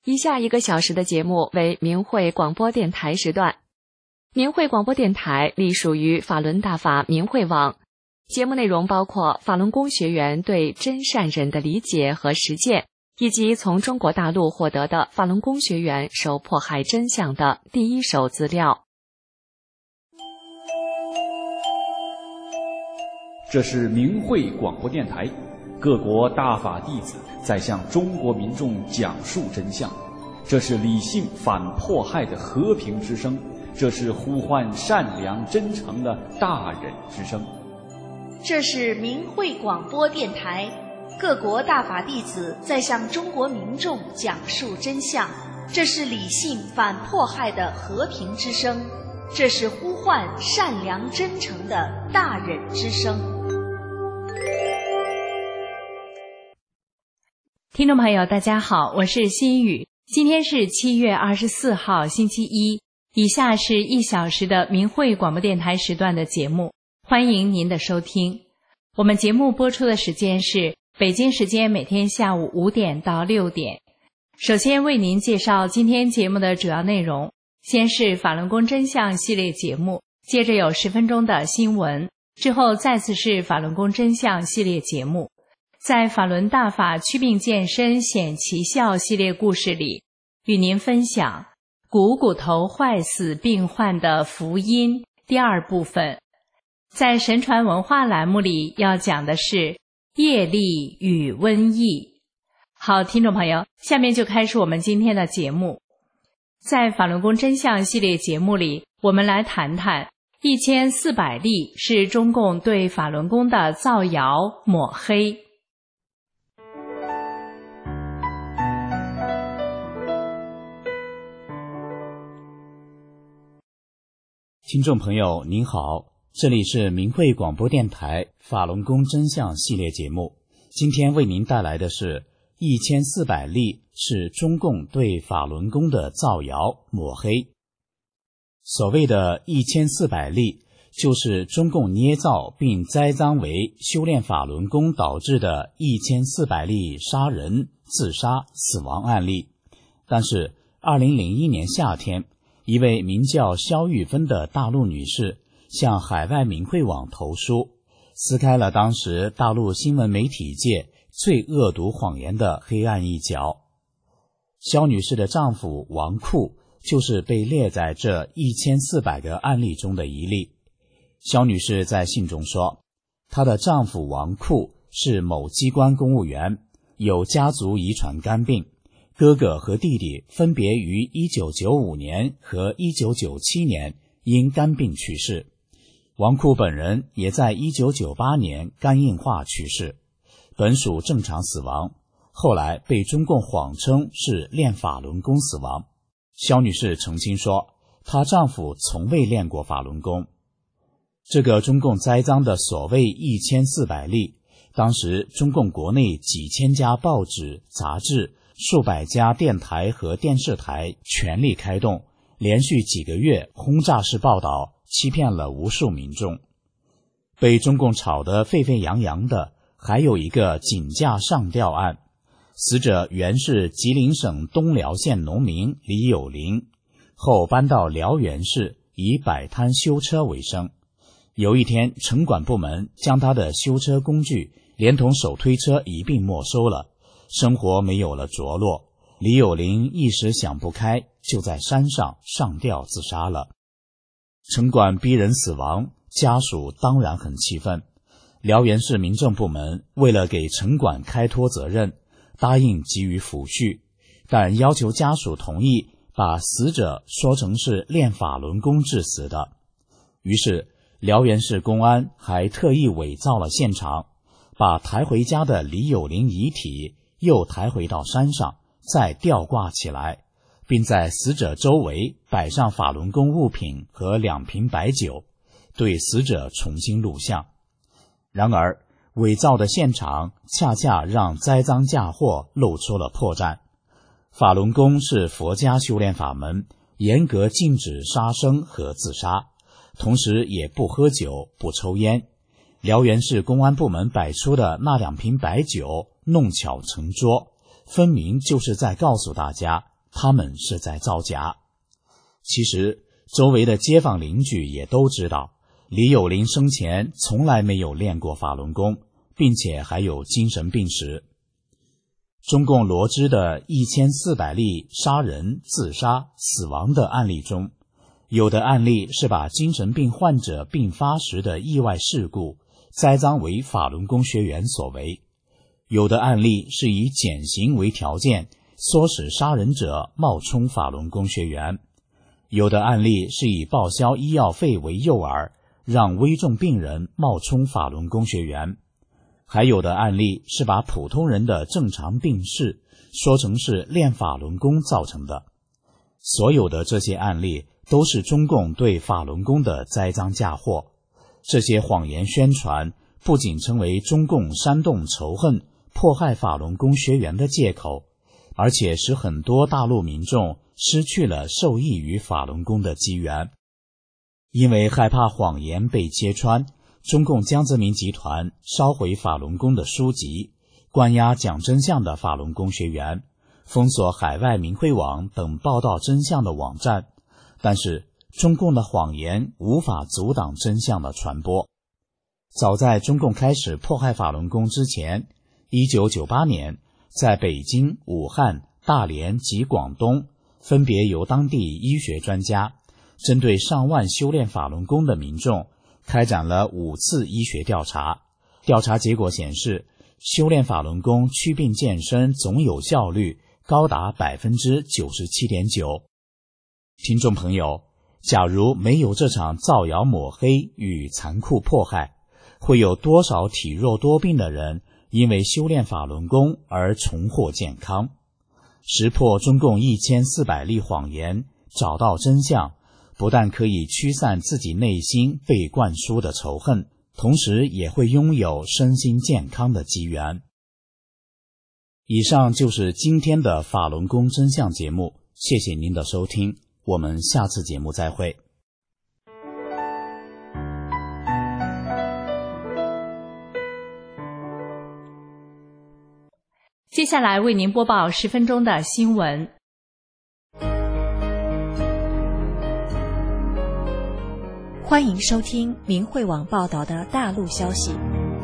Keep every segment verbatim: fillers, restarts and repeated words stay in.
以下一个小时的节目为明慧广播电台时段。明慧广播电台隶属于法轮大法明慧网，节目内容包括法轮功学员对真善忍的理解和实践，以及从中国大陆获得的法轮功学员受迫害真相的第一手资料。 这是明慧广播电台，各国大法弟子在向中国民众讲述真相，这是理性反迫害的和平之声，这是呼唤善良真诚的大忍之声。 这是明慧广播电台，各国大法弟子在向中国民众讲述真相，这是理性反迫害的和平之声，这是呼唤善良真诚的大忍之声。 听众朋友大家好，我是心雨，今天是七月二十四号星期一，以下是一小时的明慧广播电台时段的节目，欢迎您的收听。我们节目播出的时间是北京时间每天下午五点到六点。首先为您介绍今天节目的主要内容，先是法轮功真相系列节目，接着有十分钟的新闻，之后再次是法轮功真相系列节目。在法轮大法祛病健身显奇效系列故事里，与您分享股骨头坏死病患的福音第二部分。在神传文化栏目里要讲的是业力与瘟疫。好，听众朋友，下面就开始我们今天的节目。在法轮功真相系列节目里，我们来谈谈一千四百例是中共对法轮功的造谣抹黑。 听众朋友您好，这里是明慧广播电台法轮功真相系列节目，今天为您带来的是一千四百例是中共对法轮功的造谣抹黑。所谓的一千四百例，就是中共捏造并栽赃为修炼法轮功导致的一千四百例杀人、自杀、死亡案例。但是二零零一年夏天，一位名叫肖玉芬的大陆女士向海外明慧网投书，撕开了当时大陆新闻媒体界最恶毒谎言的黑暗一角。肖女士的丈夫王库就是被列在这一千四百个案例中的一例。肖女士在信中说，她的丈夫王库是某机关公务员，有家族遗传肝病，哥哥和弟弟分别于一九九五年和一九九七年因肝病去世，王库本人也在一九九八年肝硬化去世，本属正常死亡，后来被中共谎称是练法轮功死亡。肖女士澄清说，她丈夫从未练过法轮功。这个中共栽赃的所谓一千四百例，当时中共国内几千家报纸、杂志，数百家电台和电视台全力开动，连续几个月轰炸式报道，欺骗了无数民众。被中共炒得沸沸扬扬的还有一个井架上吊案，死者原是吉林省东辽县农民李有林，后搬到辽源市，以摆摊修车为生。有一天，城管部门将他的修车工具连同手推车一并没收了，生活没有了着落，李有林一时想不开，就在山上上吊自杀了。城管逼人死亡，家属当然很气愤。辽源市民政部门为了给城管开脱责任，答应给予抚恤，但要求家属同意把死者说成是练法轮功致死的。于是辽源市公安还特意伪造了现场，把抬回家的李有林遗体又抬回到山上，再吊挂起来，并在死者周围摆上法轮功物品和两瓶白酒，对死者重新录像。然而伪造的现场恰恰让栽赃嫁祸露出了破绽。法轮功是佛家修炼法门，严格禁止杀生和自杀，同时也不喝酒不抽烟。辽源市公安部门摆出的那两瓶白酒弄巧成拙，分明就是在告诉大家他们是在造假。其实周围的街坊邻居也都知道，李有林生前从来没有练过法轮功，并且还有精神病史。中共罗织的一千四百例杀人、自杀、死亡的案例中，有的案例是把精神病患者病发时的意外事故栽赃为法轮功学员所为，有的案例是以减刑为条件，唆使杀人者冒充法轮功学员，有的案例是以报销医药费为诱饵，让危重病人冒充法轮功学员，还有的案例是把普通人的正常病逝说成是练法轮功造成的。所有的这些案例都是中共对法轮功的栽赃嫁祸。这些谎言宣传不仅成为中共煽动仇恨、迫害法轮功学员的借口，而且使很多大陆民众失去了受益于法轮功的机缘。因为害怕谎言被揭穿，中共江泽民集团烧毁法轮功的书籍，关押讲真相的法轮功学员，封锁海外明慧网等报道真相的网站。但是中共的谎言无法阻挡真相的传播。早在中共开始迫害法轮功之前，一九九八年，在北京、武汉、大连及广东，分别由当地医学专家针对上万修炼法轮功的民众开展了五次医学调查。调查结果显示，修炼法轮功祛病健身总有效率高达 百分之九十七点九。 听众朋友，假如没有这场造谣抹黑与残酷迫害，会有多少体弱多病的人因为修炼法轮功而重获健康？识破中共一千四百例谎言，找到真相，不但可以驱散自己内心被灌输的仇恨，同时也会拥有身心健康的机缘。以上就是今天的法轮功真相节目，谢谢您的收听，我们下次节目再会。 接下来为您播报十分钟的新闻。 欢迎收听明慧网报道的大陆消息。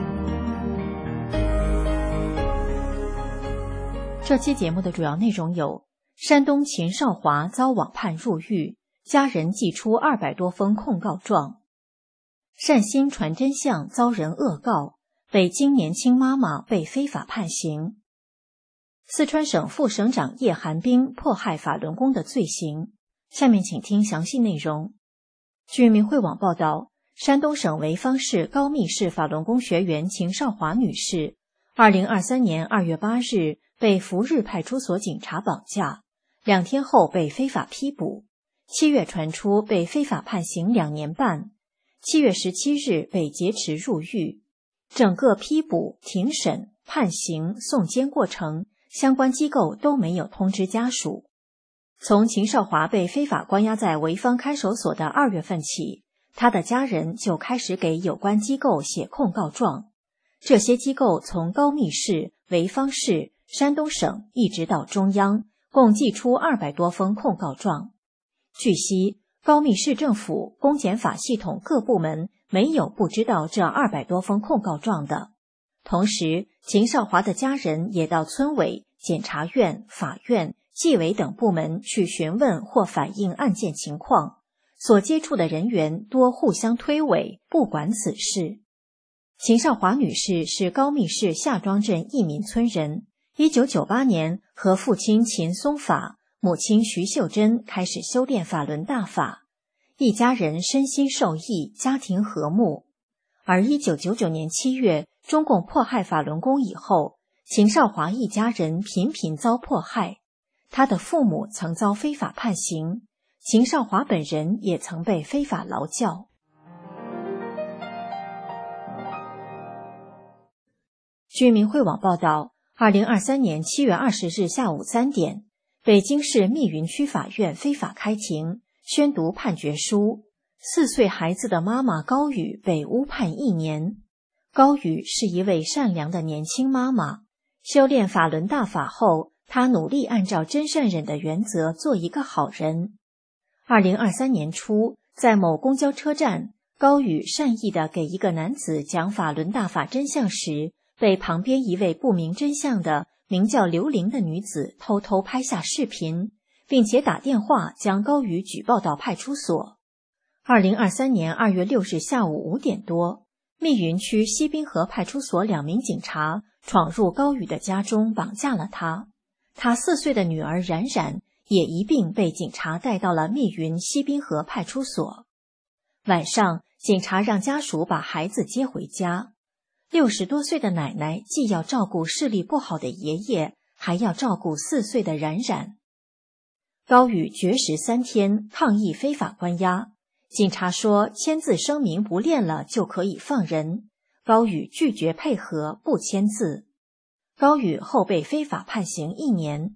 这期节目的主要内容有：山东秦少华遭网判入狱，家人寄出二百多封控告状；善心传真相遭人恶告，北京年轻妈妈被非法判刑；四川省副省长叶寒冰迫害法轮功的罪行。下面请听详细内容。据明慧网报道，山东省潍坊市高密市法轮功学员秦少华女士，二零二三年二月八日被福日派出所警察绑架，两天后被非法批捕，七月传出被非法判刑两年半，七月十七日被劫持入狱。整个批捕、庭审、判刑、送监过程，相关机构都没有通知家属。从秦少华被非法关押在潍坊看守所的二月份起，他的家人就开始给有关机构写控告状。这些机构从高密市、潍坊市、山东省一直到中央，共寄出二百多封控告状。据悉，高密市政府公检法系统各部门没有不知道这二百多封控告状的。同时，秦少华的家人也到村委、检察院、法院、纪委等部门去询问或反映案件情况，所接触的人员多互相推诿，不管此事。秦少华女士是高密市夏庄镇义民村人，一九九八年和父亲秦松法、母亲徐秀珍开始修炼法轮大法，一家人身心受益，家庭和睦。而一九九九年七月，中共迫害法轮功以后，秦少华一家人频频遭迫害，他的父母曾遭非法判刑，秦少华本人也曾被非法劳教。据明慧网报道，二零二三年七月二十日下午三点，北京市密云区法院非法开庭，宣读判决书。四岁孩子的妈妈高宇被误判一年。高宇是一位善良的年轻妈妈，修炼法轮大法后， 他努力按照真善忍的原则做一个好人。二零二三年初，在某公交车站，高宇善意地给一个男子讲法轮大法真相时，被旁边一位不明真相的名叫刘玲的女子偷偷拍下视频，并且打电话将高宇举报到派出所。二零二三年二月六日下午五点多，密云区西滨河派出所两名警察闯入高宇的家中，绑架了他。他四岁的女儿冉冉也一并被警察带到了密云西滨河派出所。晚上，警察让家属把孩子接回家。六十多岁的奶奶既要照顾视力不好的爷爷，还要照顾四岁的冉冉。高宇绝食三天，抗议非法关押。警察说签字声明不练了就可以放人，高宇拒绝配合，不签字。高宇后被非法判刑一年。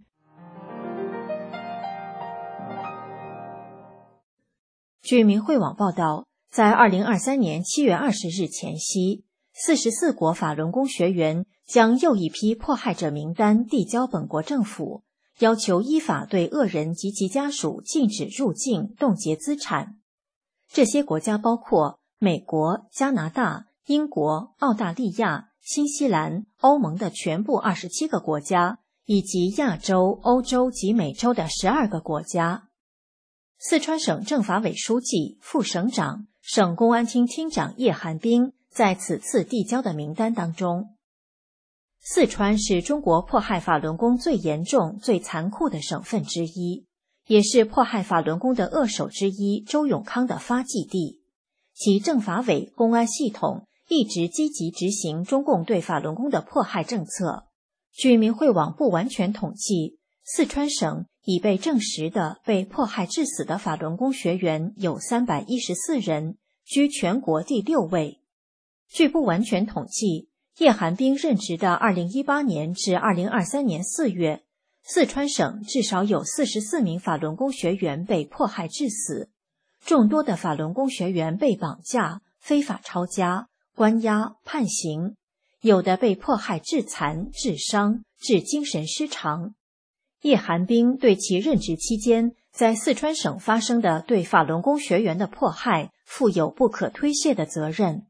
据明慧网报道，在二零二三年七月二十日前夕，四十四国法轮功学员将又一批迫害者名单递交本国政府，要求依法对恶人及其家属禁止入境、冻结资产。这些国家包括美国、加拿大、英国、澳大利亚、新西兰、欧盟的全部二十七个国家，以及亚洲、欧洲及美洲的十二个国家。四川省政法委书记、副省长、省公安厅厅长叶寒冰在此次递交的名单当中。四川是中国迫害法轮功最严重、最残酷的省份之一，也是迫害法轮功的恶手之一周永康的发迹地。其政法委、公安系统一直积极执行中共对法轮功的迫害政策。据明慧网不完全统计，四川省已被证实的被迫害致死的法轮功学员有三百一十四人，居全国第六位。据不完全统计，叶寒冰任职的二零一八年至二零二三年四月，四川省至少有四十四名法轮功学员被迫害致死，众多的法轮功学员被绑架、非法抄家、关押、判刑，有的被迫害致残、致伤、致精神失常。叶寒冰对其任职期间在四川省发生的对法轮功学员的迫害负有不可推卸的责任。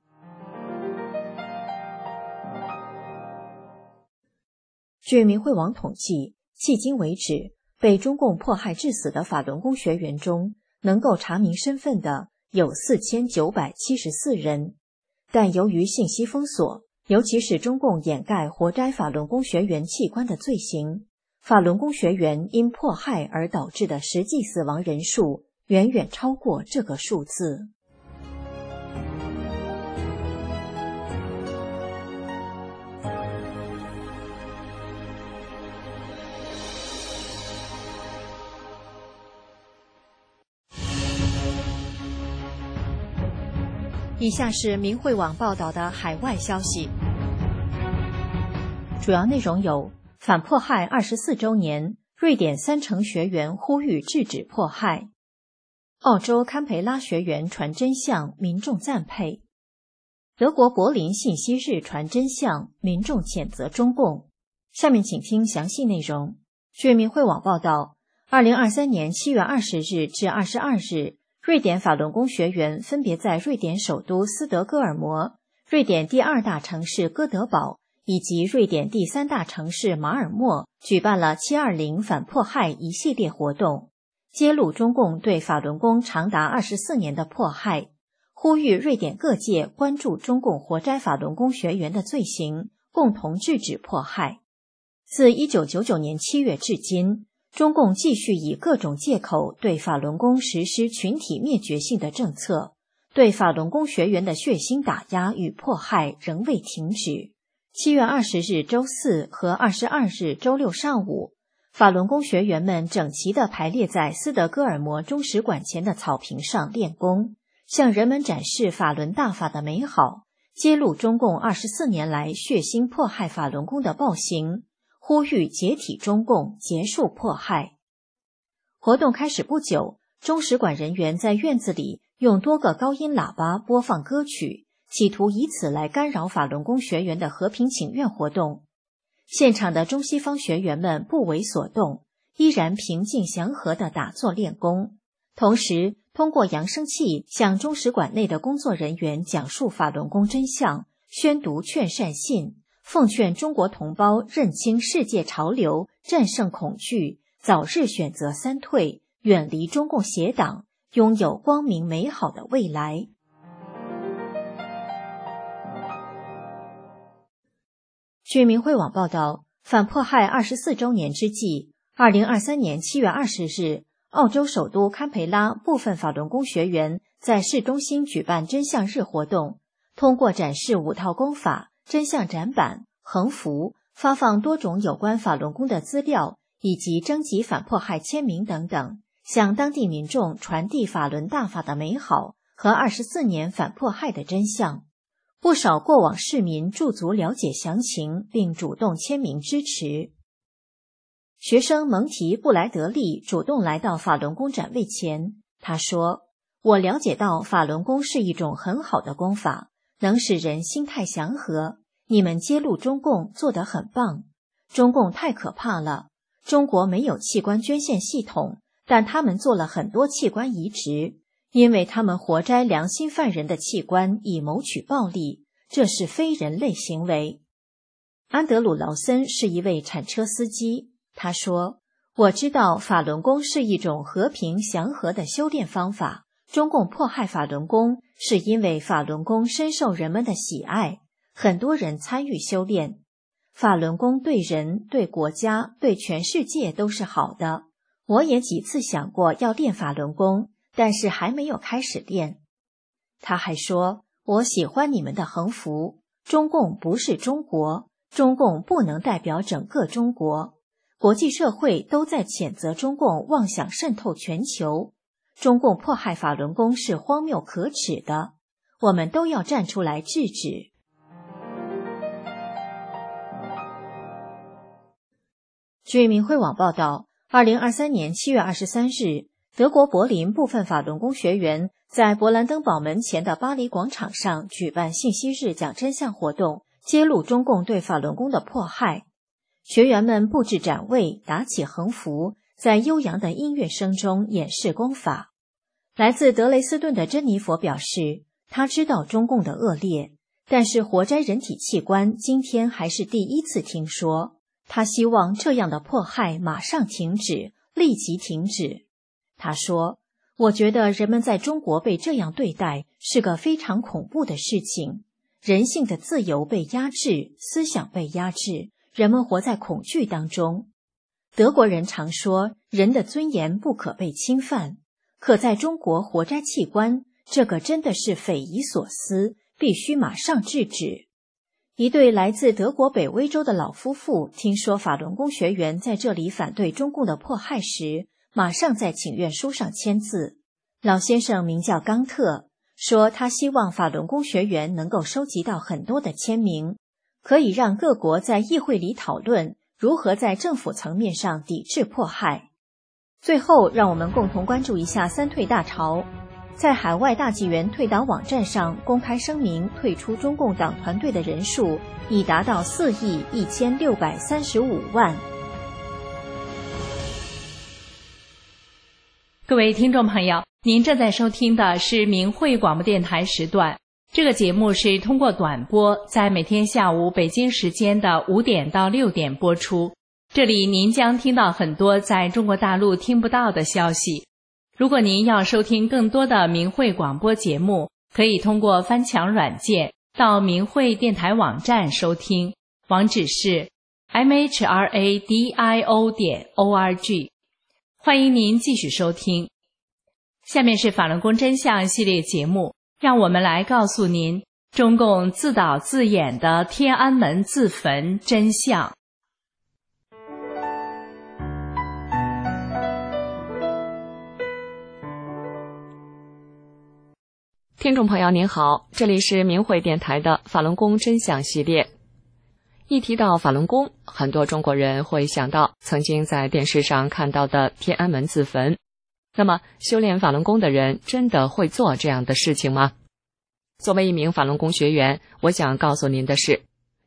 据明慧网统计，迄今为止，被中共迫害致死的法轮功学员中，能够查明身份的有四千九百七十四人，但由于信息封锁，尤其是中共掩盖活摘法轮功学员器官的罪行，法轮功学员因迫害而导致的实际死亡人数远远超过这个数字。以下是明慧网报道的海外消息，主要内容有：反迫害二十四周年，瑞典三成学员呼吁制止迫害；澳洲堪培拉学员传真相，民众赞佩；德国柏林信息日传真相，民众谴责中共。下面请听详细内容。据明慧网报道，二零二三年七月二十日至二十二日，瑞典法轮功学员分别在瑞典首都斯德哥尔摩、瑞典第二大城市哥德堡以及瑞典第三大城市马尔默举办了七二零反迫害一系列活动，揭露中共对法轮功长达二十四年的迫害，呼吁瑞典各界关注中共活摘法轮功学员的罪行，共同制止迫害。自一九九九年七月至今，中共继续以各种借口对法轮功实施群体灭绝性的政策，对法轮功学员的血腥打压与迫害仍未停止。七月二十日周四和二十二日周六上午，法轮功学员们整齐地排列在斯德哥尔摩中使馆前的草坪上练功，向人们展示法轮大法的美好，揭露中共二十四年来血腥迫害法轮功的暴行，呼吁解体中共，结束迫害。活动开始不久，中使馆人员在院子里用多个高音喇叭播放歌曲，企图以此来干扰法轮功学员的和平请愿活动。 现场的中西方学员们不为所动，依然平静祥和地打坐练功，同时通过扬声器向中使馆内的工作人员讲述法轮功真相，宣读劝善信，奉劝中国同胞认清世界潮流，战胜恐惧，早日选择三退，远离中共邪党，拥有光明美好的未来。据明慧网报道，反迫害二十四周年之际，二零二三年七月二十日，澳洲首都堪培拉部分法轮功学员在市中心举办真相日活动，通过展示五套功法、真相展板、横幅，发放多种有关法轮功的资料，以及征集反迫害签名等等，向当地民众传递法轮大法的美好和二十四年反迫害的真相。不少过往市民驻足了解详情，并主动签名支持。学生蒙提布莱德利主动来到法轮功展位前，他说：“我了解到法轮功是一种很好的功法，能使人心态祥和。你们揭露中共做得很棒，中共太可怕了。中国没有器官捐献系统，但他们做了很多器官移植。因为他们活摘良心犯人的器官以谋取暴利，这是非人类行为。”安德鲁·劳森是一位铲车司机，他说：“我知道法轮功是一种和平祥和的修炼方法，中共迫害法轮功是因为法轮功深受人们的喜爱，很多人参与修炼。法轮功对人、对国家、对全世界都是好的。我也几次想过要练法轮功，但是还没有开始练。”他还说：“我喜欢你们的横幅，中共不是中国，中共不能代表整个中国，国际社会都在谴责中共妄想渗透全球，中共迫害法轮功是荒谬可耻的，我们都要站出来制止。”据明慧网报道，二零二三年七月二十三日，德国柏林部分法轮功学员在勃兰登堡门前的巴黎广场上举办信息日讲真相活动，揭露中共对法轮功的迫害。学员们布置展位，打起横幅，在悠扬的音乐声中演示功法。来自德雷斯顿的珍妮佛表示，他知道中共的恶劣，但是活摘人体器官今天还是第一次听说。他希望这样的迫害马上停止，立即停止。他说：“我觉得人们在中国被这样对待是个非常恐怖的事情，人性的自由被压制，思想被压制，人们活在恐惧当中。德国人常说人的尊严不可被侵犯，可在中国活摘器官，这个真的是匪夷所思，必须马上制止。”一对来自德国北威州的老夫妇听说法轮功学员在这里反对中共的迫害时，马上在请愿书上签字。老先生名叫冈特，说他希望法轮功学员能够收集到很多的签名，可以让各国在议会里讨论如何在政府层面上抵制迫害。最后，让我们共同关注一下三退大潮。在海外大纪元退党网站上公开声明退出中共党团队的人数已达到四亿一千六百三十五万。 各位听众朋友，您正在收听的是明慧广播电台时段。这个节目是通过短波，在每天下午北京时间的五点到六点播出。这里您将听到很多在中国大陆听不到的消息。如果您要收听更多的明慧广播节目，可以通过翻墙软件到明慧电台网站收听，网址是 m h r a d i o 点 o r g。 欢迎您继续收听。下面是法轮功真相系列节目，让我们来告诉您中共自导自演的天安门自焚真相。 听众朋友您好，这里是明慧电台的法轮功真相系列。一提到法轮功，很多中国人会想到曾经在电视上看到的天安门自焚。那么修炼法轮功的人真的会做这样的事情吗？作为一名法轮功学员，我想告诉您的是，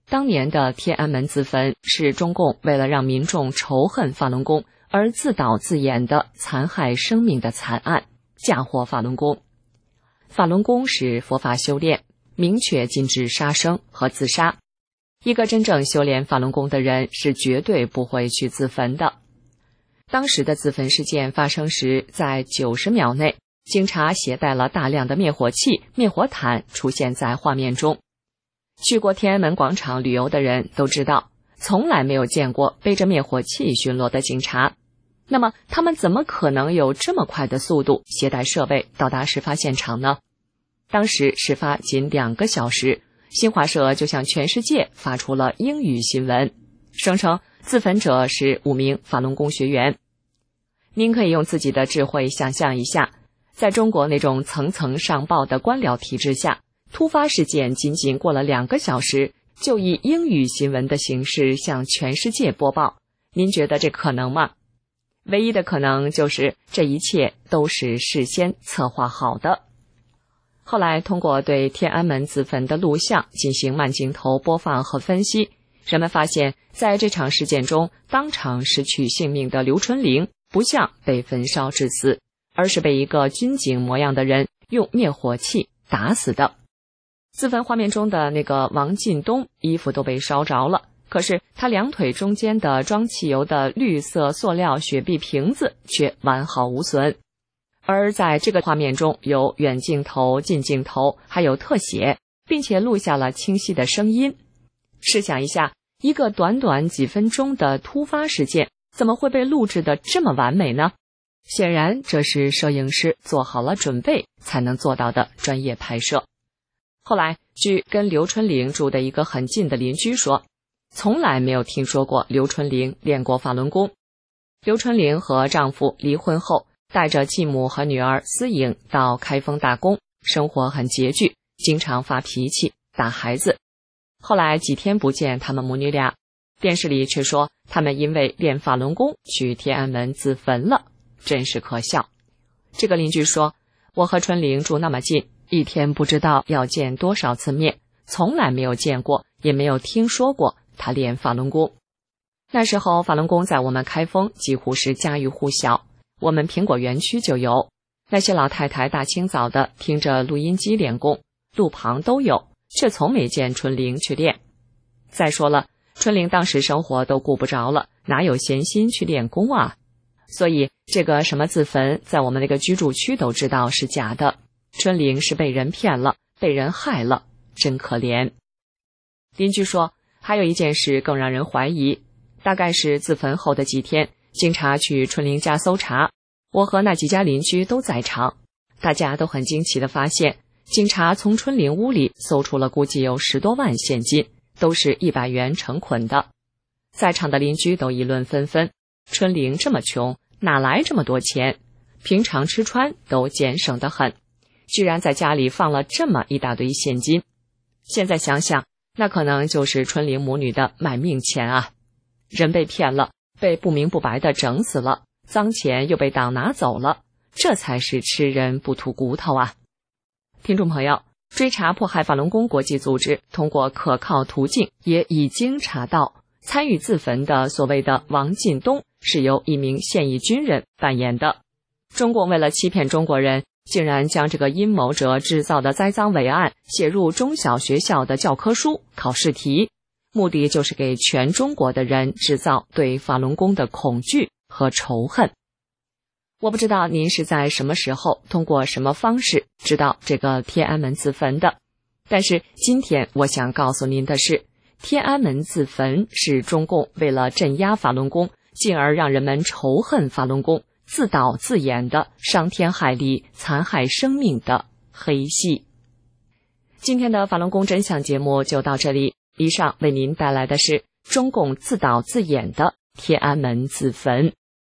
当年的天安门自焚是中共为了让民众仇恨法轮功而自导自演的残害生命的惨案，嫁祸法轮功。法轮功是佛法修炼，明确禁止杀生和自杀。一个真正修炼法轮功的人是绝对不会去自焚的。当时的自焚事件发生时，在九十秒内，警察携带了大量的灭火器、灭火毯出现在画面中。去过天安门广场旅游的人都知道，从来没有见过背着灭火器巡逻的警察。那么他们怎么可能有这么快的速度携带设备到达事发现场呢？当时事发仅两个小时，新华社就向全世界发出了英语新闻，声称自焚者是五名法轮功学员。您可以用自己的智慧想象一下，在中国那种层层上报的官僚体制下，突发事件仅仅过了两个小时，就以英语新闻的形式向全世界播报，您觉得这可能吗？唯一的可能就是这一切都是事先策划好的。后来通过对天安门自焚的录像进行慢镜头播放和分析，人们发现在这场事件中当场失去性命的刘春玲不像被焚烧致死，而是被一个军警模样的人用灭火器打死的。自焚画面中的那个王进东衣服都被烧着了，可是他两腿中间的装汽油的绿色塑料雪碧瓶子却完好无损。而在这个画面中有远镜头、近镜头，还有特写，并且录下了清晰的声音。试想一下，一个短短几分钟的突发事件，怎么会被录制得这么完美呢？显然这是摄影师做好了准备才能做到的专业拍摄。后来据跟刘春玲住的一个很近的邻居说，从来没有听说过刘春玲练过法轮功。刘春玲和丈夫离婚后，带着继母和女儿思颖到开封打工，生活很拮据，经常发脾气打孩子。后来几天不见他们母女俩，电视里却说他们因为练法轮功去天安门自焚了，真是可笑。这个邻居说，我和春玲住那么近，一天不知道要见多少次面，从来没有见过，也没有听说过他练法轮功。那时候法轮功在我们开封几乎是家喻户晓，我们苹果园区就有，那些老太太大清早的听着录音机练功，路旁都有，却从没见春玲去练。再说了，春玲当时生活都顾不着了，哪有闲心去练功啊？所以这个什么自焚，在我们那个居住区都知道是假的。春玲是被人骗了，被人害了，真可怜。邻居说，还有一件事更让人怀疑，大概是自焚后的几天，警察去春玲家搜查，我和那几家邻居都在场，大家都很惊奇地发现，警察从春玲屋里搜出了估计有十多万现金，都是一百元成捆的。在场的邻居都议论纷纷，春玲这么穷，哪来这么多钱？平常吃穿都俭省得很，居然在家里放了这么一大堆现金。现在想想，那可能就是春玲母女的卖命钱啊！人被骗了，被不明不白的整死了，脏钱又被党拿走了，这才是吃人不吐骨头啊！听众朋友，追查迫害法轮功国际组织通过可靠途径也已经查到，参与自焚的所谓的王进东是由一名现役军人扮演的。中共为了欺骗中国人，竟然将这个阴谋者制造的栽赃伪案写入中小学校的教科书、考试题，目的就是给全中国的人制造对法轮功的恐惧和仇恨。我不知道您是在什么时候通过什么方式知道这个天安门自焚的，但是今天我想告诉您的是，天安门自焚是中共为了镇压法轮功，进而让人们仇恨法轮功，自导自演的伤天害理、残害生命的黑戏。今天的法轮功真相节目就到这里，以上为您带来的是中共自导自演的天安门自焚。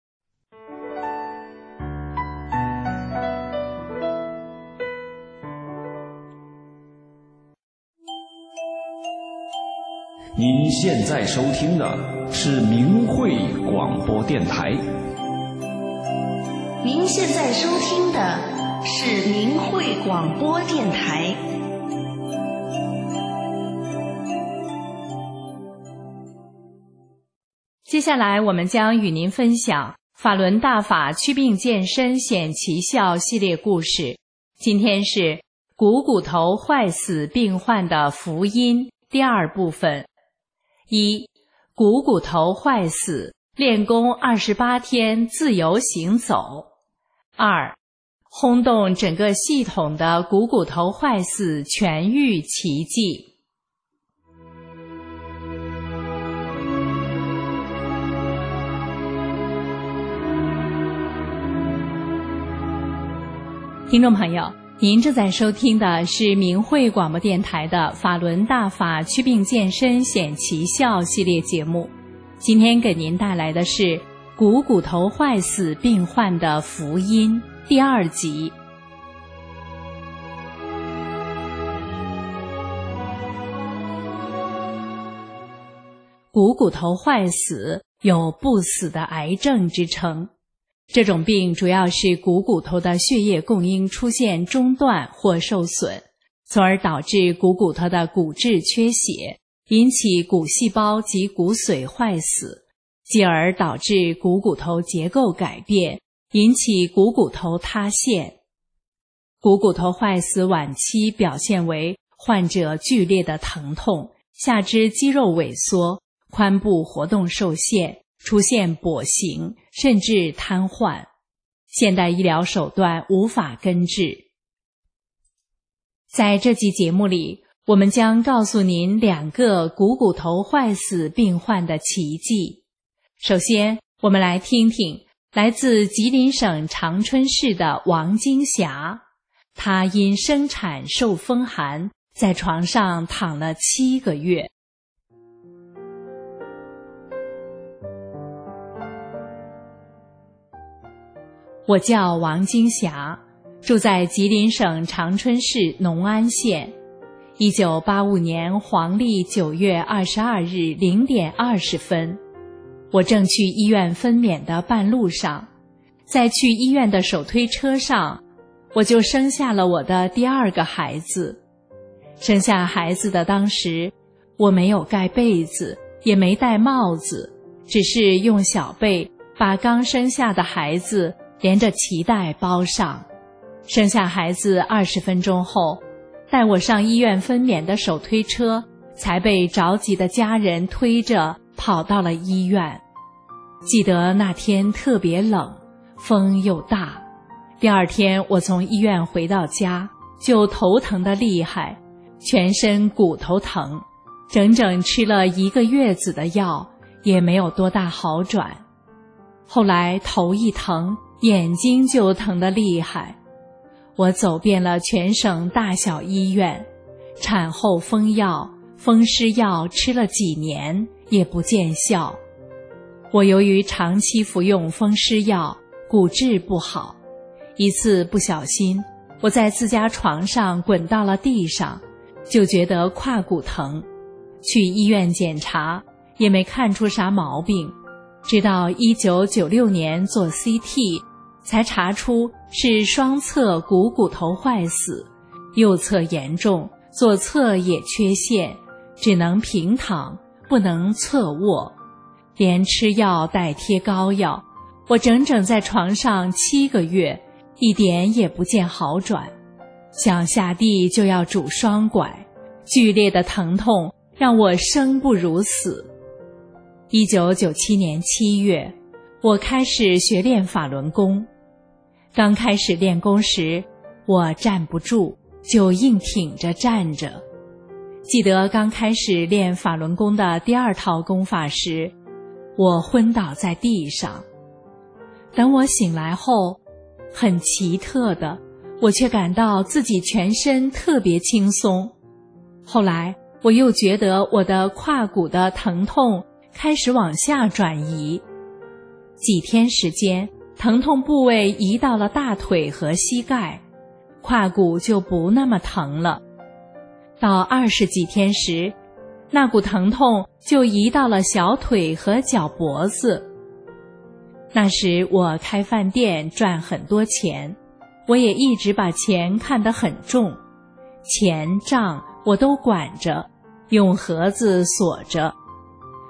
您现在收听的是明慧广播电台。 您现在收听的是明慧广播电台。 接下来我们将与您分享法轮大法祛病健身显奇效系列故事。今天是股骨头坏死病患的福音第二部分。一、股骨头坏死，练功二十八天自由行走。二、轰动整个系统的股骨头坏死痊愈奇迹。听众朋友，您正在收听的是明慧广播电台的法轮大法祛病健身显奇效系列节目。今天给您带来的是股骨头坏死病患的福音第二集。股骨头坏死有不死的癌症之称，这种病主要是股骨头的血液供应出现中断或受损，从而导致股骨头的骨质缺血，引起骨细胞及骨髓坏死，继而导致股骨头结构改变，引起股骨头塌陷。股骨头坏死晚期表现为患者剧烈的疼痛，下肢肌肉萎缩，髋部活动受限，出现跛行，甚至瘫痪，现代医疗手段无法根治。在这期节目里，我们将告诉您两个股骨头坏死病患的奇迹。首先，我们来听听来自吉林省长春市的王金霞，她因生产受风寒，在床上躺了七个月。我叫王金霞，住在吉林省长春市农安县。一九八五年黄历九月二十二日零点二十分，我正去医院分娩的半路上，在去医院的手推车上，我就生下了我的第二个孩子。生下孩子的当时，我没有盖被子，也没戴帽子，只是用小被把刚生下的孩子连着脐带包上。生下孩子二十分钟后，带我上医院分娩的手推车才被着急的家人推着跑到了医院。记得那天特别冷，风又大。第二天我从医院回到家，就头疼得厉害，全身骨头疼，整整吃了一个月子的药，也没有多大好转。后来头一疼，眼睛就疼得厉害。我走遍了全省大小医院，产后封药、风湿药吃了几年也不见效。我由于长期服用风湿药，骨质不好，一次不小心，我在自家床上滚到了地上，就觉得胯骨疼。去医院检查，也没看出啥毛病，直到一九九六年做 C T， 才查出是双侧股骨头坏死，右侧严重，左侧也缺陷，只能平躺，不能侧卧，连吃药带贴膏药，我整整在床上七个月，一点也不见好转，想下地就要拄双拐，剧烈的疼痛让我生不如死。一九九七年七月，我开始学练法轮功。刚开始练功时，我站不住，就硬挺着站着。记得刚开始练法轮功的第二套功法时，我昏倒在地上。等我醒来后，很奇特的，我却感到自己全身特别轻松。后来我又觉得我的胯骨的疼痛开始往下转移，几天时间，疼痛部位移到了大腿和膝盖，胯骨就不那么疼了。到二十几天时，那股疼痛就移到了小腿和脚脖子。那时我开饭店赚很多钱，我也一直把钱看得很重，钱账我都管着，用盒子锁着。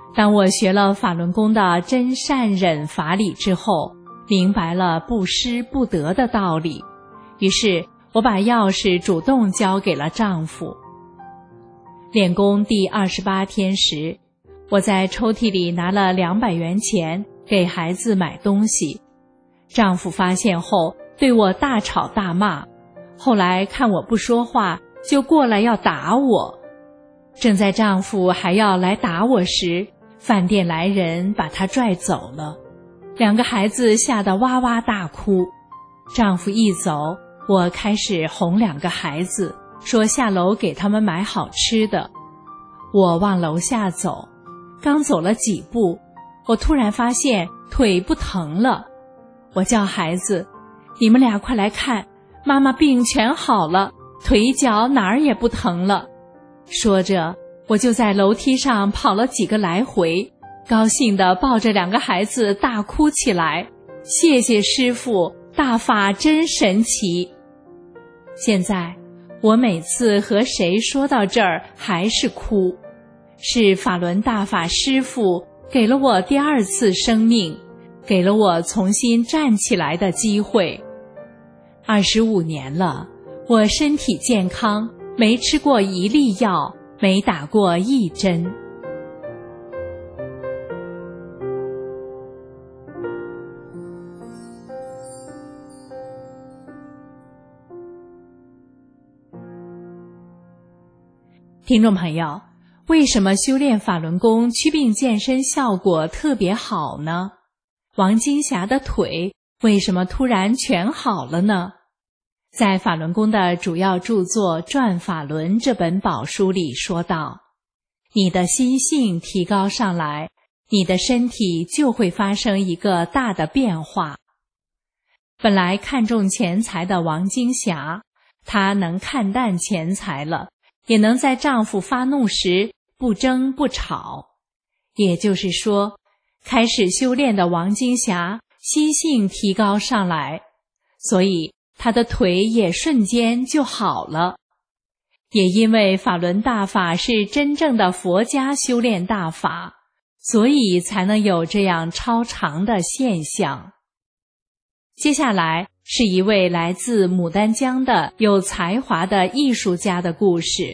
当我学了法轮功的真善忍法理之后，明白了不失不得的道理，于是我把钥匙主动交给了丈夫。练功第二十八天时，我在抽屉里拿了两百元钱给孩子买东西，丈夫发现后对我大吵大骂，后来看我不说话，就过来要打我。正在丈夫还要来打我时，饭店来人把他拽走了，两个孩子吓得哇哇大哭。丈夫一走，我开始哄两个孩子，说下楼给他们买好吃的。我往楼下走，刚走了几步，我突然发现腿不疼了。我叫孩子，你们俩快来看，妈妈病全好了，腿脚哪儿也不疼了。说着，我就在楼梯上跑了几个来回，高兴地抱着两个孩子大哭起来，谢谢师父，大法真神奇。现在我每次和谁说到这儿还是哭，是法轮大法师父给了我第二次生命，给了我重新站起来的机会。二十五年了，我身体健康，没吃过一粒药，没打过一针。听众朋友，为什么修炼法轮功祛病健身效果特别好呢？王金霞的腿为什么突然全好了呢？在法轮功的主要著作《转法轮》这本宝书里说道，你的心性提高上来，你的身体就会发生一个大的变化。本来看重钱财的王金霞，她能看淡钱财了，也能在丈夫发怒时不争不吵。也就是说，开始修炼的王金霞心性提高上来，所以她的腿也瞬间就好了。也因为法轮大法是真正的佛家修炼大法，所以才能有这样超常的现象。接下来是一位来自牡丹江的有才华的艺术家的故事。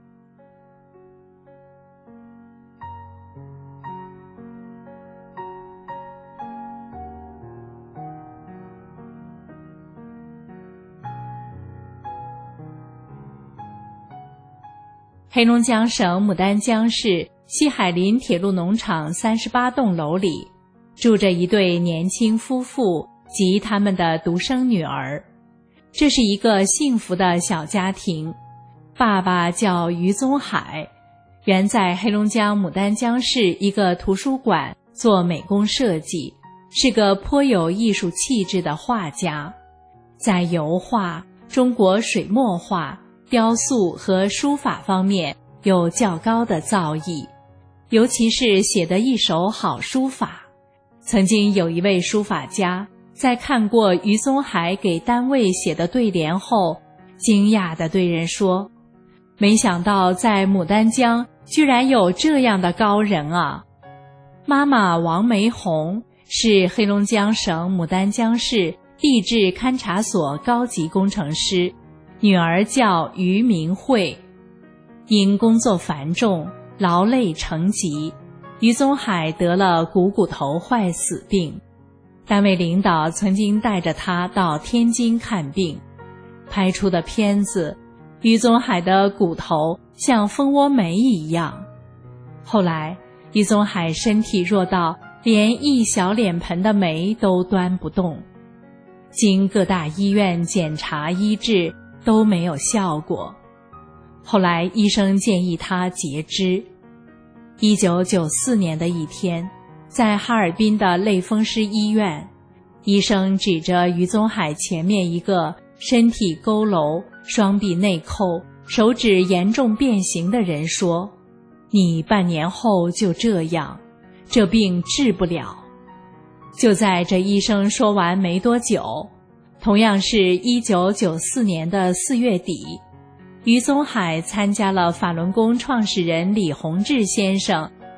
黑龙江省牡丹江市西海林铁路农场三十八栋楼里，住着一对年轻夫妇及他们的独生女儿。这是一个幸福的小家庭，爸爸叫于宗海，原在黑龙江牡丹江市一个图书馆做美工设计，是个颇有艺术气质的画家，在油画、中国水墨画、雕塑和书法方面有较高的造诣，尤其是写得一手好书法。曾经有一位书法家在看过于宗海给单位写的对联后，惊讶地对人说，没想到在牡丹江居然有这样的高人啊。妈妈王梅红是黑龙江省牡丹江市地质勘察所高级工程师，女儿叫于明慧。因工作繁重，劳累成疾，于宗海得了股骨头坏死病。单位领导曾经带着他到天津看病，拍出的片子，于宗海的骨头像蜂窝煤一样。后来，于宗海身体弱到连一小脸盆的煤都端不动，经各大医院检查医治都没有效果。后来医生建议他截肢。一九九四年的一天，在哈尔滨的类风湿医院，医生指着于宗海前面一个身体佝偻、双臂内扣、手指严重变形的人说，你半年后就这样，这病治不了。就在这医生说完没多久，同样是一九九四年的四月底，于宗海参加了法轮功创始人李洪志先生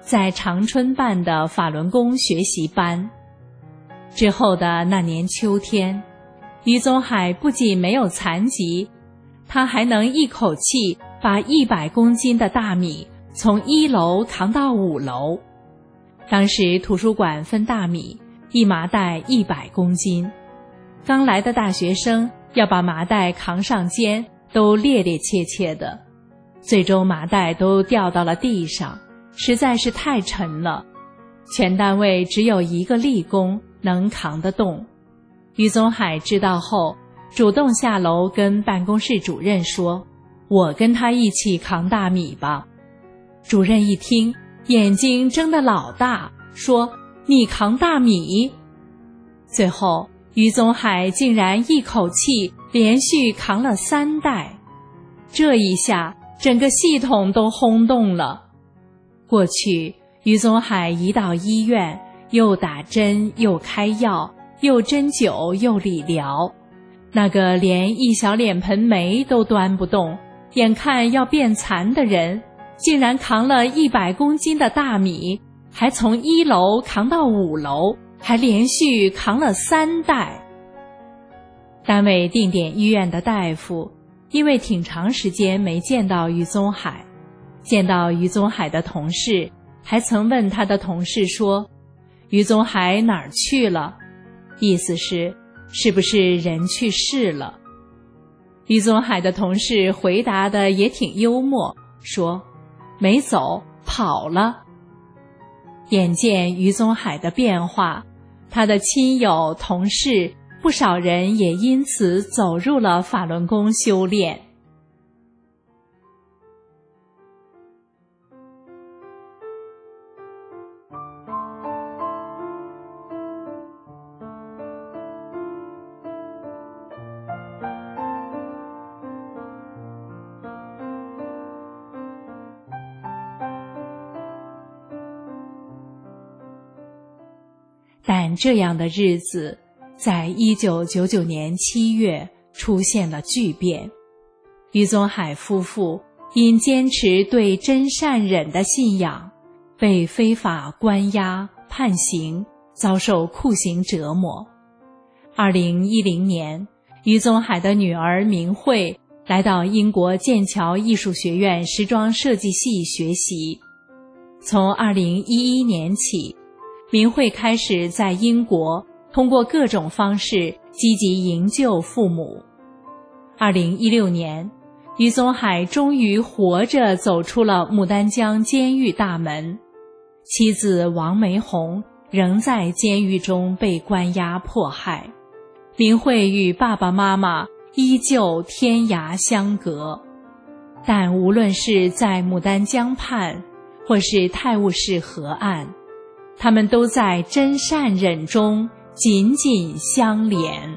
在长春办的法轮功学习班。之后的那年秋天，于宗海不仅没有残疾，他还能一口气把一百公斤的大米从一楼扛到五楼。当时图书馆分大米，一麻袋一百公斤，刚来的大学生要把麻袋扛上肩都趔趔趄趄的，最终麻袋都掉到了地上，实在是太沉了。全单位只有一个力工能扛得动。于宗海知道后，主动下楼跟办公室主任说：“我跟他一起扛大米吧。”主任一听，眼睛睁得老大，说：“你扛大米？”最后，于宗海竟然一口气连续扛了三袋，这一下整个系统都轰动了。过去，于宗海一到医院，又打针又开药，又针灸又理疗，那个连一小脸盆煤都端不动，眼看要变残的人，竟然扛了一百公斤的大米，还从一楼扛到五楼，还连续扛了三袋。单位定点医院的大夫因为挺长时间没见到于宗海，见到于宗海的同事还曾问他的同事说：“于宗海哪儿去了？”意思是是不是人去世了？于宗海的同事回答的也挺幽默，说：“没走，跑了。”眼见于宗海的变化，他的亲友同事不少人也因此走入了法轮功修炼。但这样的日子在一九九九年七月出现了巨变。于宗海夫妇因坚持对真善忍的信仰，被非法关押判刑，遭受酷刑折磨。二零一零年，于宗海的女儿明慧来到英国剑桥艺术学院时装设计系学习。从二零一一年起，明慧开始在英国通过各种方式积极营救父母。二零一六年，于宗海终于活着走出了牡丹江监狱大门，妻子王梅红仍在监狱中被关押迫害，明慧与爸爸妈妈依旧天涯相隔。但无论是在牡丹江畔，或是泰晤士河岸，他们都在真善忍中紧紧相连。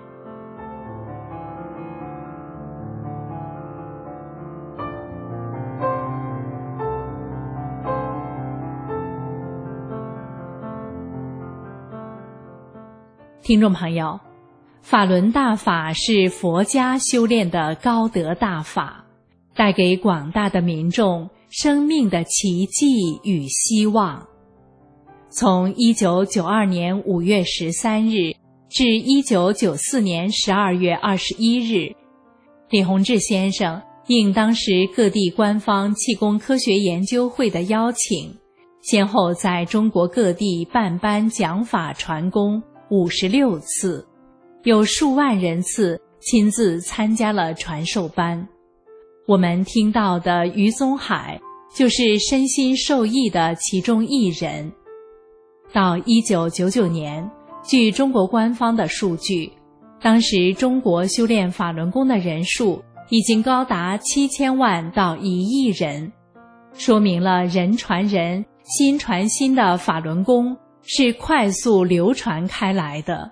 听众朋友，法轮大法是佛家修炼的高德大法，带给广大的民众生命的奇迹与希望。从一九九二年五月十三日至一九九四年十二月二十一日，李洪志先生应当时各地官方气功科学研究会的邀请，先后在中国各地办班讲法传功五十六次，有数万人次亲自参加了传授班。我们听到的于宗海就是身心受益的其中一人。到一九九九年，据中国官方的数据，当时中国修炼法轮功的人数已经高达七千万到一亿人，说明了人传人、心传心的法轮功是快速流传开来的。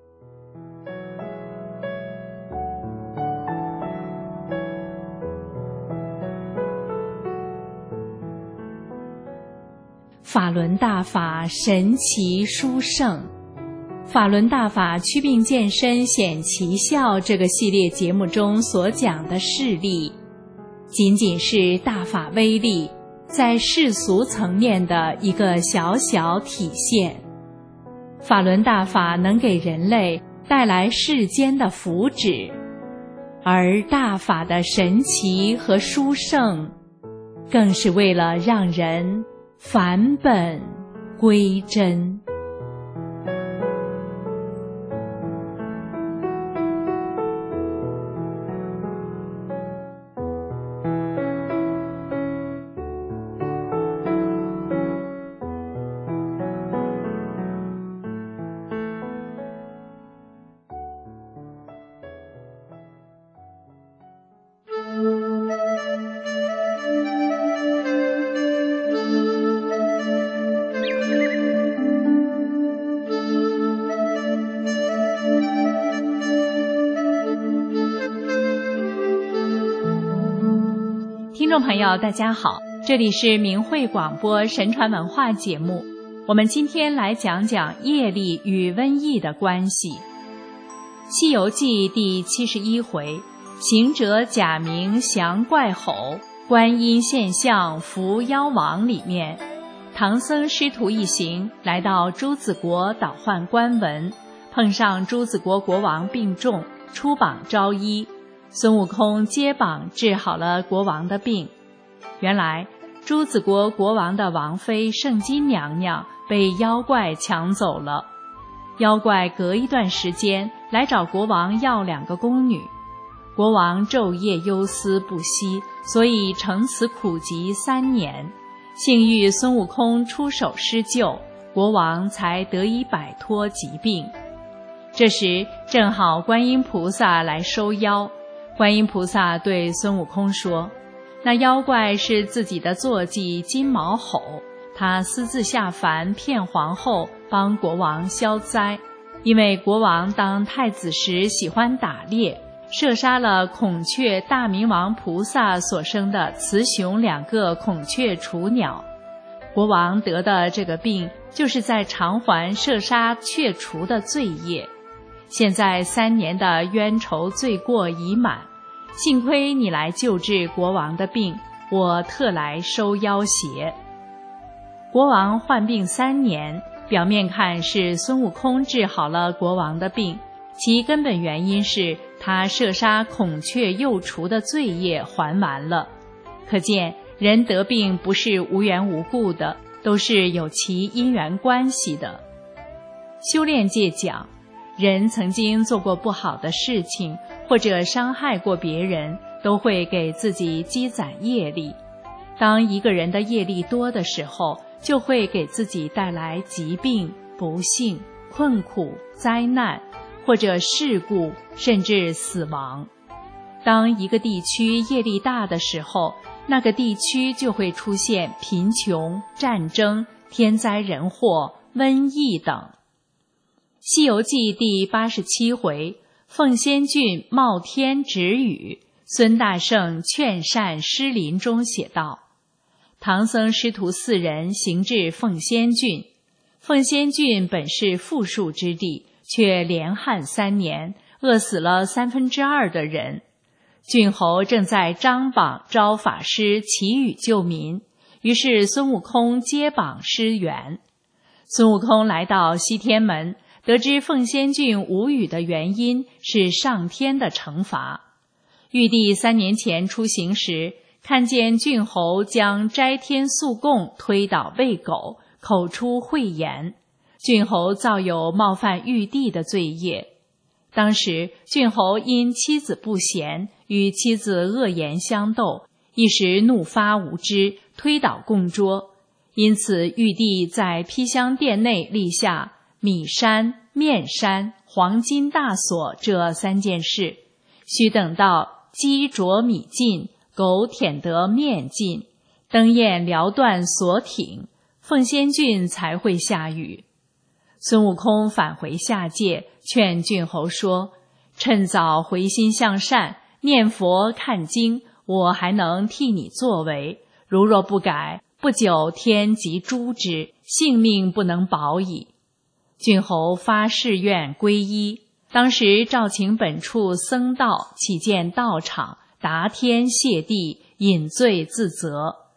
法轮大法神奇殊胜，法轮大法祛病健身显奇效这个系列节目中所讲的事例，仅仅是大法威力在世俗层面的一个小小体现。法轮大法能给人类带来世间的福祉，而大法的神奇和殊胜，更是为了让人返本归真。听众朋友大家好，这里是明慧广播神传文化节目，我们今天来讲讲业力与瘟疫的关系。西游记第七十一回，行者假名降怪吼，观音现象伏妖王里面，唐僧师徒一行来到朱子国倒换官文，碰上朱子国国王病重，出榜招医，孙悟空接榜治好了国王的病。原来朱子国国王的王妃圣金娘娘被妖怪抢走了，妖怪隔一段时间来找国王要两个宫女，国王昼夜忧思不息，所以承此苦疾三年，幸遇孙悟空出手施救，国王才得以摆脱疾病。这时正好观音菩萨来收妖，观音菩萨对孙悟空说，那妖怪是自己的坐骑金毛吼，他私自下凡骗皇后，帮国王消灾。因为国王当太子时喜欢打猎，射杀了孔雀大明王菩萨所生的雌雄两个孔雀雏鸟，国王得的这个病就是在偿还射杀雀雏的罪业。现在三年的冤仇罪过已满，幸亏你来救治国王的病，我特来收妖邪。国王患病三年，表面看是孙悟空治好了国王的病，其根本原因是他射杀孔雀幼雏的罪业还完了。可见人得病不是无缘无故的，都是有其因缘关系的。修炼界讲，人曾经做过不好的事情，或者伤害过别人，都会给自己积攒业力。当一个人的业力多的时候，就会给自己带来疾病、不幸、困苦、灾难，或者事故，甚至死亡。当一个地区业力大的时候，那个地区就会出现贫穷、战争、天灾人祸、瘟疫等。西游记第八十七回，凤仙郡冒天止雨，孙大圣劝善施林中写道，唐僧师徒四人行至凤仙郡，凤仙郡本是富庶之地，却连旱三年，饿死了三分之二的人。郡侯正在张榜招法师祈雨救民，于是孙悟空接榜施援。孙悟空来到西天门，得知凤仙郡无雨的原因是上天的惩罚。玉帝三年前出行时，看见郡侯将斋天素供推倒喂狗，口出秽言，郡侯造有冒犯玉帝的罪业。当时郡侯因妻子不贤，与妻子恶言相斗，一时怒发无知，推倒供桌。因此玉帝在披香殿内立下米山、面山、黄金大锁这三件事，须等到鸡啄米尽，狗舔得面尽，灯焰燎断锁挺，凤仙郡才会下雨。孙悟空返回下界，劝郡侯说，趁早回心向善，念佛看经，我还能替你作为，如若不改，不久天即诛之，性命不能保矣。郡侯发誓愿皈依，当时召请本处僧道起见道场，答天谢地，饮醉自责。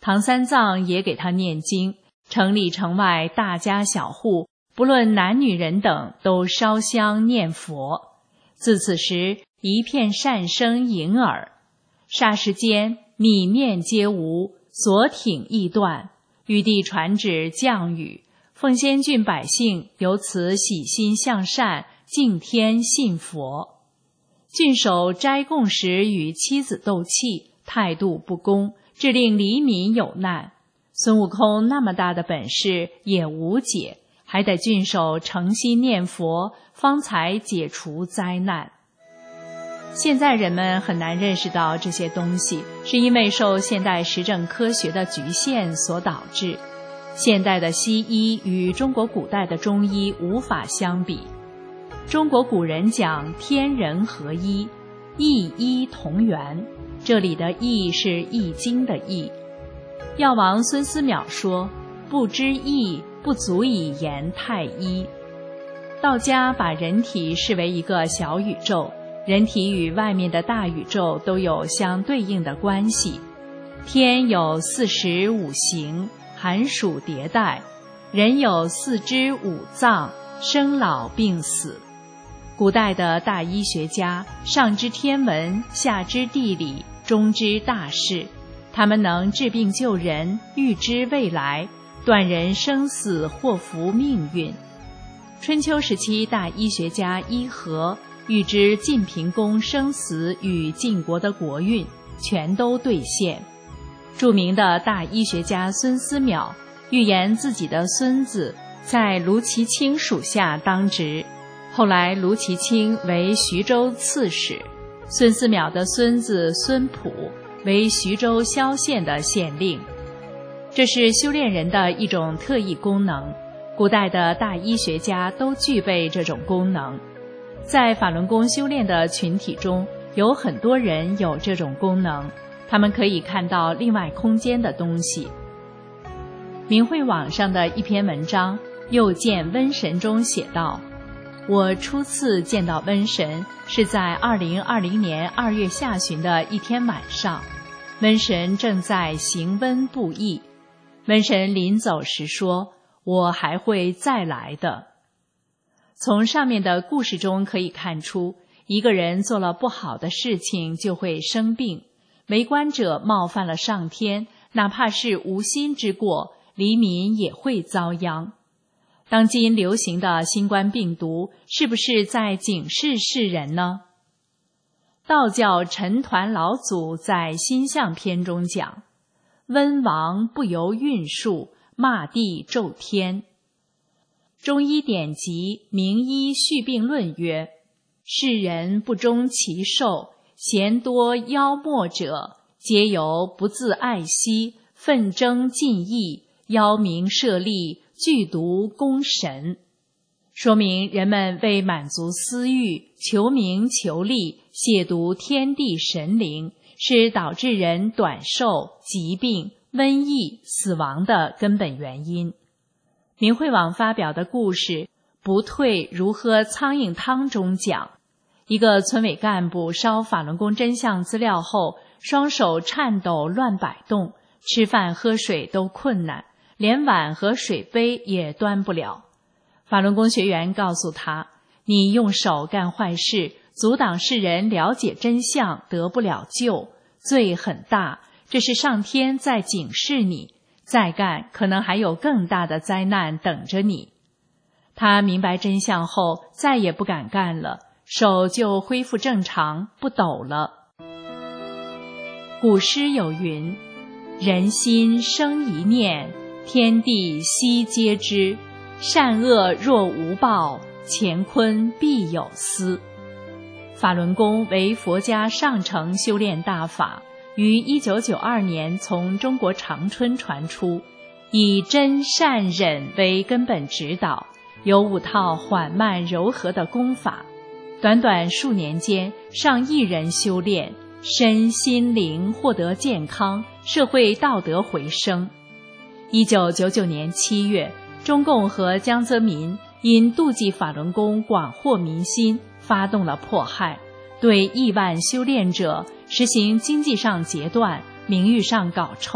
唐三藏也给他念经，城里城外大家小户，不论男女人等，都烧香念佛。自此时，一片善声盈耳。霎时间，米面皆无，所挺亦断。玉帝传旨降雨，凤仙郡百姓由此喜心向善，敬天信佛。郡守斋供时与妻子斗气，态度不公，致令黎民有难。孙悟空那么大的本事也无解，还得郡守诚心念佛，方才解除灾难。现在人们很难认识到这些东西，是因为受现代实证科学的局限所导致。现代的西医与中国古代的中医无法相比。中国古人讲天人合一，一医同源，这里的医是易经的易。药王孙思邈说，不知易，不足以言太医。道家把人体视为一个小宇宙，人体与外面的大宇宙都有相对应的关系。天有四时五行，寒暑迭代；人有四肢五脏，生老病死。古代的大医学家上知天文，下知地理，中知大事，他们能治病救人，预知未来，断人生死，祸福命运。春秋时期大医学家伊和预知晋平公生死与晋国的国运，全都兑现。著名的大医学家孙思邈预言自己的孙子在卢其卿属下当职，后来卢其卿为徐州刺史，孙思邈的孙子孙普为徐州萧县的县令。这是修炼人的一种特异功能，古代的大医学家都具备这种功能。在法轮功修炼的群体中，有很多人有这种功能，他们可以看到另外空间的东西。明慧网上的一篇文章《又见瘟神》中写道，我初次见到瘟神是在二零二零年二月下旬的一天晚上，瘟神正在行瘟布役。瘟神临走时说，我还会再来的。从上面的故事中可以看出，一个人做了不好的事情就会生病，为官者冒犯了上天，哪怕是无心之过，黎民也会遭殃。当今流行的新冠病毒是不是在警示世人呢？道教陈抟老祖在心象篇中讲，温王不由运数，骂地咒天。中医典籍《名医续病论》曰，世人不忠其寿，嫌多妖魔者，皆由不自爱惜，奋争进益，邀名设立，剧毒攻神。说明人们为满足私欲，求名求利，亵渎天地神灵，是导致人短寿、疾病、瘟疫、死亡的根本原因。明慧网发表的故事不退如喝苍蝇汤中讲，一个村委干部烧法轮功真相资料后，双手颤抖乱摆动，吃饭喝水都困难，连碗和水杯也端不了。法轮功学员告诉他，你用手干坏事，阻挡世人了解真相，得不了救，罪很大，这是上天在警示你，再干可能还有更大的灾难等着你。他明白真相后，再也不敢干了，手就恢复正常，不抖了。古诗有云，人心生一念，天地悉皆知，善恶若无报，乾坤必有私。法轮功为佛家上乘修炼大法，于一九九二年从中国长春传出，以真善忍为根本指导，有五套缓慢柔和的功法。短短数年间，上亿人修炼，身心灵获得健康，社会道德回升。一九九九年七月，中共和江泽民因妒忌法轮功广获民心，发动了迫害，对亿万修炼者实行经济上截断，名誉上搞臭，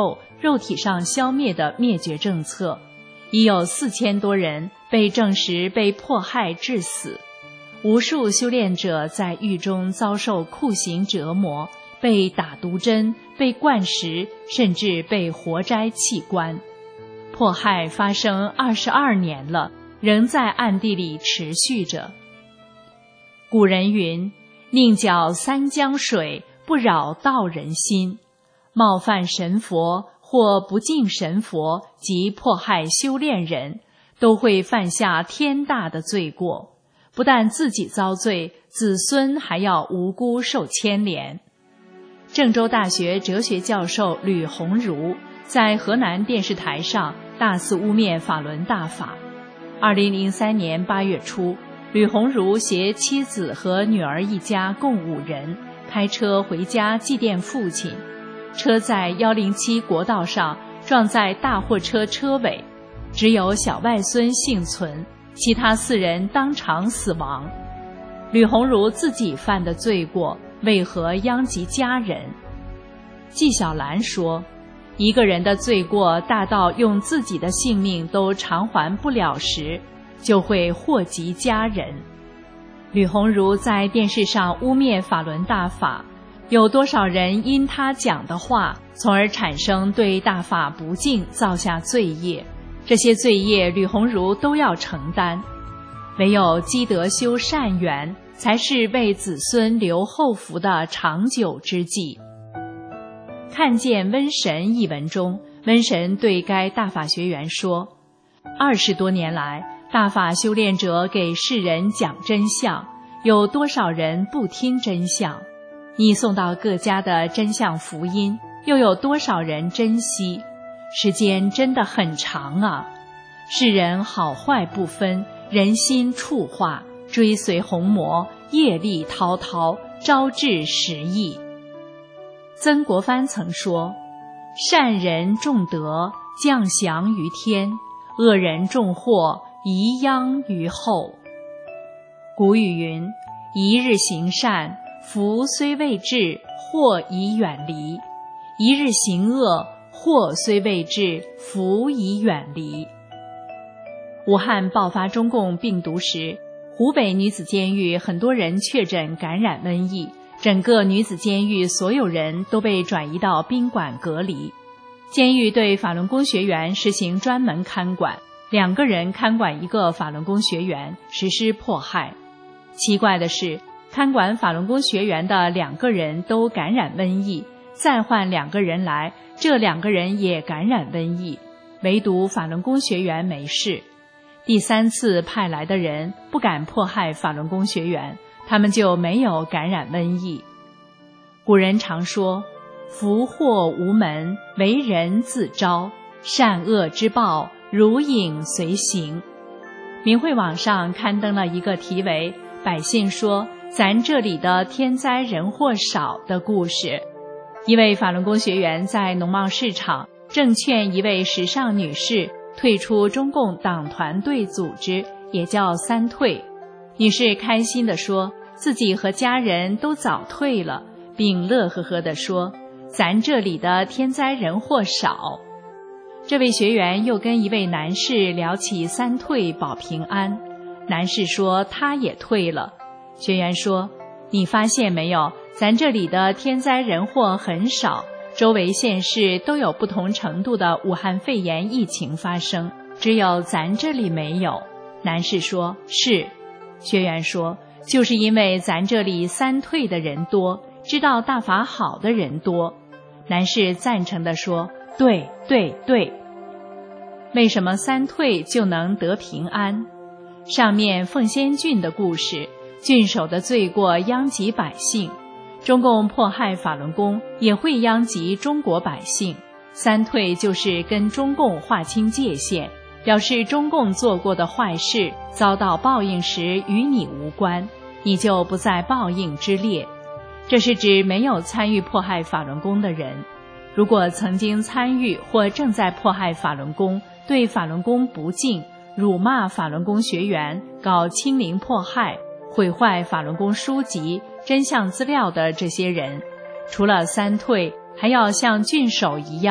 肉体上消灭的灭绝政策，已有四千多人被证实被迫害致死。无数修炼者在狱中遭受酷刑折磨，被打毒针，被灌食，甚至被活摘器官。迫害发生二十二年了，仍在暗地里持续着。古人云：宁搅三江水，不扰道人心。冒犯神佛或不敬神佛及迫害修炼人，都会犯下天大的罪过。不但自己遭罪，子孙还要无辜受牵连。郑州大学哲学教授吕鸿儒在河南电视台上大肆污蔑法轮大法。二零零三年八月初，吕鸿儒携妻子和女儿一家共五人开车回家祭奠父亲，车在一零七国道上撞在大货车车尾，只有小外孙幸存，其他四人当场死亡。吕鸿儒自己犯的罪过，为何殃及家人？纪晓岚说，一个人的罪过大到用自己的性命都偿还不了时，就会祸及家人。吕鸿儒在电视上污蔑法轮大法，有多少人因他讲的话，从而产生对大法不敬，造下罪业？这些罪业吕鸿儒都要承担。唯有积德修善缘，才是为子孙留后福的长久之计。看见瘟神一文中，瘟神对该大法学员说，二十多年来，大法修炼者给世人讲真相，有多少人不听真相？你送到各家的真相福音，又有多少人珍惜？时间真的很长啊！世人好坏不分，人心触化，追随红魔，业力滔滔，招致时异。曾国藩曾说，善人重德，降祥于天；恶人重祸，遗殃于后。古语云，一日行善，福虽未至，祸已远离；一日行恶，祸虽未至，福已远离。武汉爆发中共病毒时，湖北女子监狱很多人确诊感染瘟疫，整个女子监狱所有人都被转移到宾馆隔离。监狱对法轮功学员实行专门看管，两个人看管一个法轮功学员，实施迫害。奇怪的是，看管法轮功学员的两个人都感染瘟疫，再换两个人来，这两个人也感染瘟疫，唯独法轮功学员没事。第三次派来的人不敢迫害法轮功学员，他们就没有感染瘟疫。古人常说，福祸无门，为人自招，善恶之报，如影随形。明慧网上刊登了一个题为百姓说咱这里的天灾人祸少的故事。一位法轮功学员在农贸市场正劝一位时尚女士退出中共党团队组织，也叫三退。女士开心地说自己和家人都早退了，并乐呵呵地说，咱这里的天灾人祸少。这位学员又跟一位男士聊起三退保平安，男士说他也退了。学员说，你发现没有，咱这里的天灾人祸很少，周围县市都有不同程度的武汉肺炎疫情发生，只有咱这里没有。男士说，是。学员说，就是因为咱这里三退的人多，知道大法好的人多。男士赞成地说，对对对。为什么三退就能得平安？上面凤仙郡的故事，郡守的罪过殃及百姓，中共迫害法轮功也会殃及中国百姓。三退就是跟中共划清界限，表示中共做过的坏事遭到报应时与你无关，你就不在报应之列。这是指没有参与迫害法轮功的人，如果曾经参与或正在迫害法轮功，对法轮功不敬，辱骂法轮功学员，搞清零迫害，毁坏法轮功书籍、真相资料的这些人，除了三退，还要像郡守一样，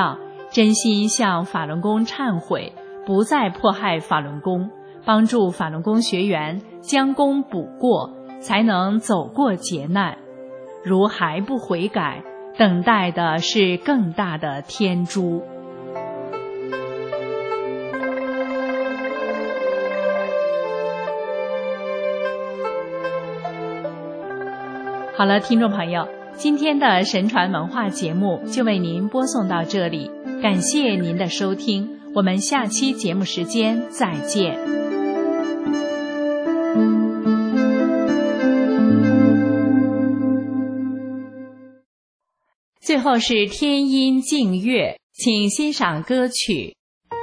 真心向法轮功忏悔，不再迫害法轮功，帮助法轮功学员将功补过，才能走过劫难。如还不悔改，等待的是更大的天诛。好了，听众朋友，今天的神传文化节目就为您播送到这里，感谢您的收听，我们下期节目时间再见。最后是天音净月，请欣赏歌曲。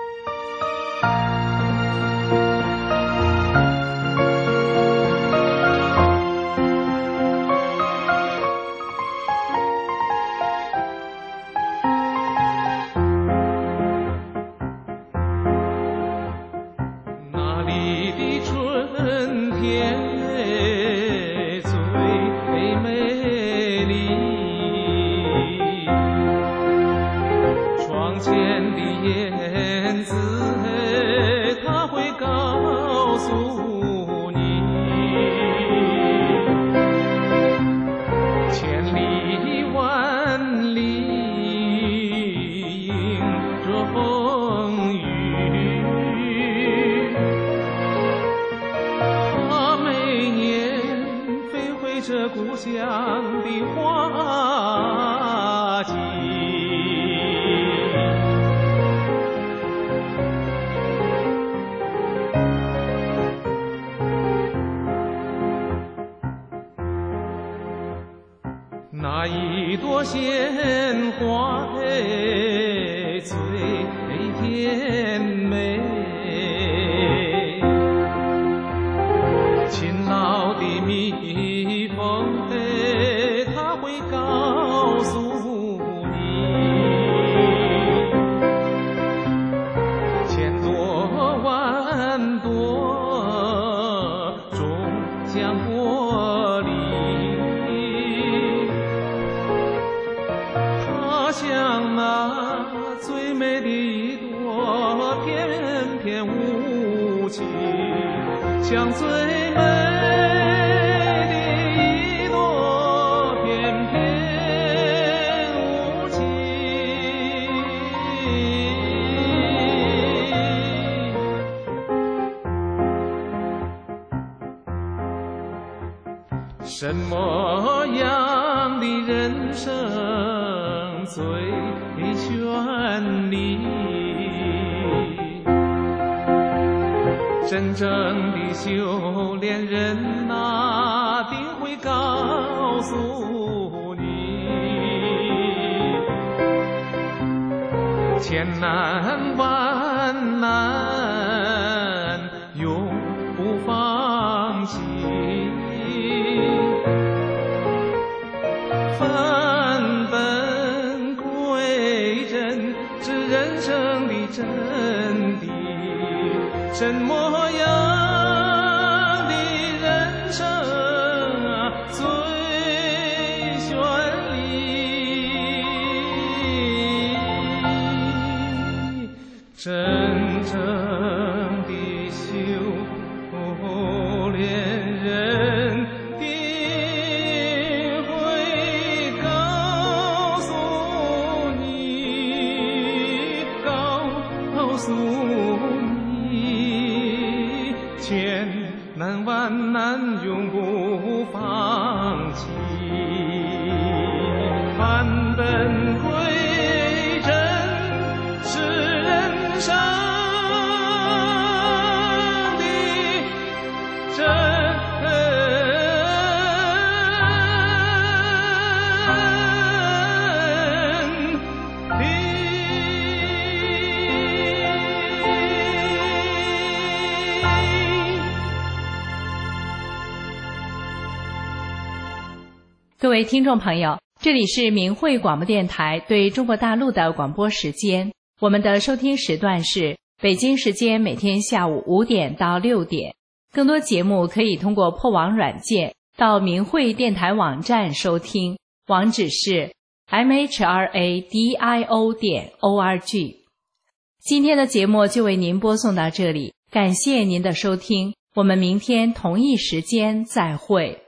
那一朵鲜花最甜美，勤劳的蜜蜂它会告诉你，千朵万朵种向玻璃，像那最美的一朵翩翩舞起，像最美的一朵翩翩舞起。什么样的人生最绚丽？真正的修炼人哪定会告诉你，千难万难永不放弃，返本归真知人生的真谛，什么样的人生啊最绚丽？真正的修炼人定会告诉你，告诉你，千难万难永不放弃，返本归真是人生的真各位听众朋友，这里是明慧广播电台对中国大陆的广播时间，我们的收听时段是北京时间每天下午五点到六点。更多节目可以通过破网软件到明慧电台网站收听，网址是 m h r a d i o 点 o r g。 今天的节目就为您播送到这里，感谢您的收听，我们明天同一时间再会。